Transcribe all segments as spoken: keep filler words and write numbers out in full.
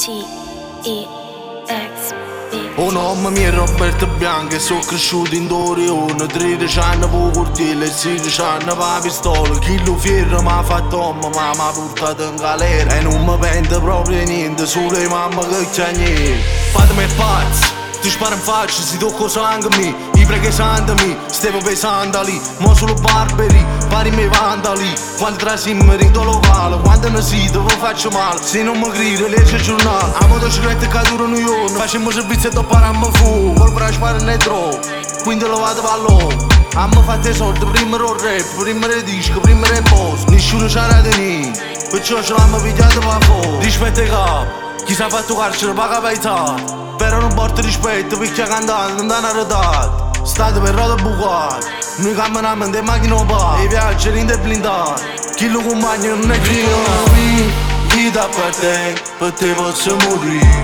T E X B. Un nome mio è Roberto Bianco e sono cresciuto in Dorione. tredici anni per cortile e sedici anni per la pistola. Chi lo fierro mi ha fatto uomo ma mi ha portato in galera. E non mi pente proprio niente, solo le mamma che c'è niente. Fatemi pazzo, ti sparo in faccia, si tocca sangue mi, i preghi santami, stevo pesando lì, mo solo barberi, pari me vandali, quando trasimmo rido locale, quando ne sito vi faccio male, se non mi grida legge il giornale, a motocicletta che dura un giorno, facciamo servizio e dopo parammo fu, col braccio sparo ne trovo, quindi lo vado pallone, a me fate soldi, prima il rap, prima il disco, prima il post, nessuno c'era di niente, perciò ce l'hanno pigliato per fuori, rispetto ai capi, chi sa fatto carcere paga paesano. Però non porta rispetto perché cantando non danno arredato. State per roda bucate, noi camminiamo in macchina pa, e viaggi in blindati. Chi lo compagna non è io, chi da parte per te posso morire.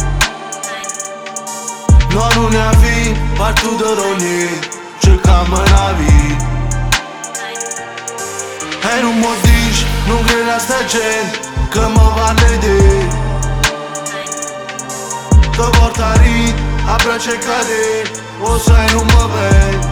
No, non ne ha fine, partito da niente, cerchiamo una vita. E non mi dici, non credo a sta gente che mi parla di te. Ti porta a rit, a braccia e cadere, o sai non mi vedi.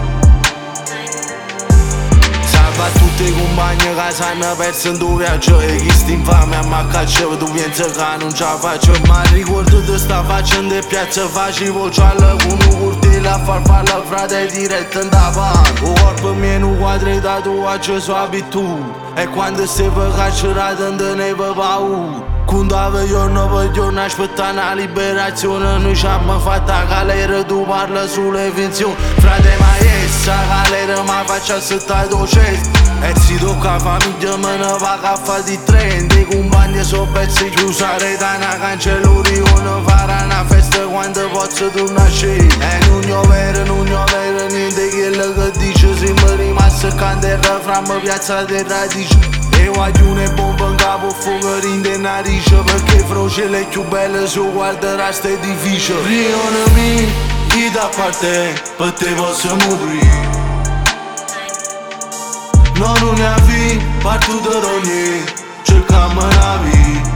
Salva a tutti i compagni che si hanno perso in tuo viaggio. E chi sta infame a me cacciava, tu pensi che non ce la faccio. Ma ricordo di sta facendo in piazza, facevo giallo con un cortile a far fare la frate diretto in da pane. O corpo mio in un quadro di tatuaggio su abitudine. E quando stai per carcerare non ne avevo paura. Contavo giorno per giorno aspettando la liberazione. Noi ci abbiamo fatto la galera, tu parli sulle finzioni. Frate ma essa galera mi faccia assettare il cesto. E si tocca la famiglia me ne va a fare di trenta. I compagni sono pezzi chiusi da una cancelleria. Farà una festa quando posso tornare a scendere. E non è vero, non è vero niente quello che dice. Se mi rimasto accanto al refrano piazza di radici. E voglio una bomba in capo, fuoco in narice. Perché froce le più belle se guarderà sto edificio. Rione mi, chi da parte, per te posso morire. No, non ne ha fine, partito da niente, cerchiamo una vita.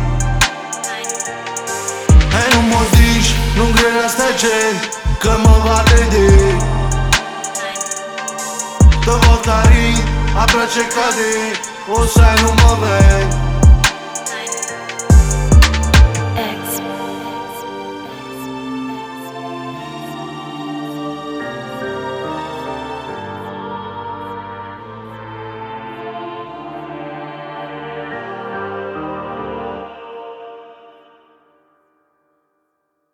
E non mi dici, non credo a sta gente che mi parla di te. Ti porta a rit, a braccia e cadere, o sai non mi vedi.